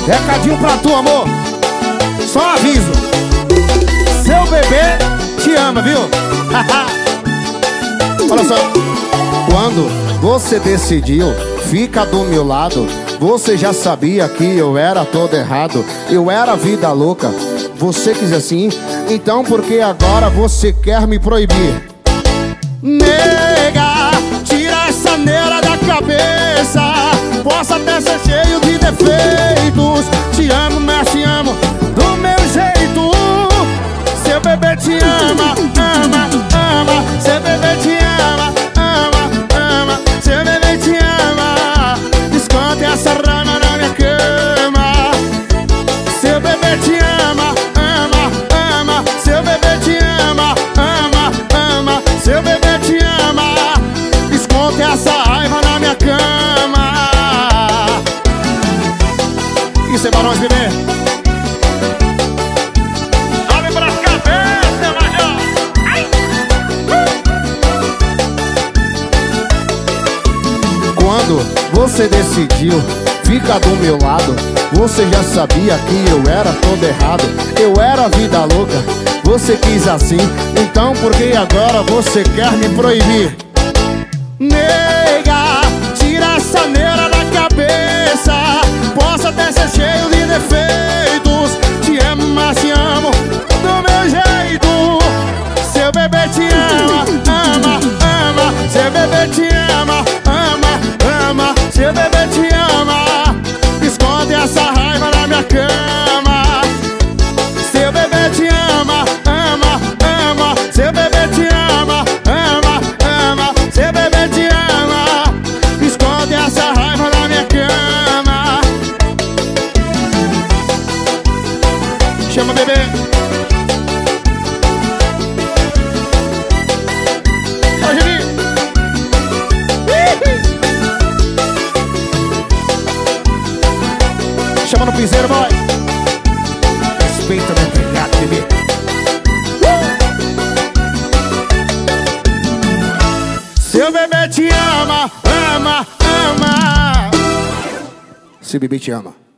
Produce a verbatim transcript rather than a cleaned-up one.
Recadinho pra tu, amor. Só um aviso: seu bebê te ama, viu? Olha só. Quando você decidiu ficar do meu lado, você já sabia que eu era todo errado. Eu era vida louca. Você quis assim, então por que agora você quer me proibir? Nega, tira essa neura da cabeça. Posso até ser cheio de defeitos. Te amo, mas te amo do meu jeito. Seu bebê te ama, ama, ama. Seu bebê te ama, ama, ama. Seu bebê te ama. Esconde essa rama na minha cama. Seu bebê te ama, ama, ama. Seu bebê te ama, ama, ama. Seu bebê te ama. Esconde essa raiva na minha cama. Isso é Barões, bebê. Abre pras cabeças, Major. Quando você decidiu ficar do meu lado, você já sabia que eu era todo errado. Eu era vida louca, você quis assim, então por que agora você quer me proibir? Nega, tira essa neura da cabeça. Posso até ser cheio de defeitos. Te amo, mas te amo do meu jeito. Seu bebê te ama, ama, ama. Seu bebê te ama, ama, ama. Seu bebê te ama. Esconde essa raiva na minha cama. Seu bebê te ama, ama, ama. Seu bebê te ama, ama, ama. Seu bebê te ama. Esconde essa raiva na minha cama. Chama, bebê. Pode vir. Chama no piseiro, boy. Respeita meu pegado, bebê. Seu bebê te ama, ama, ama. Seu bebê te ama.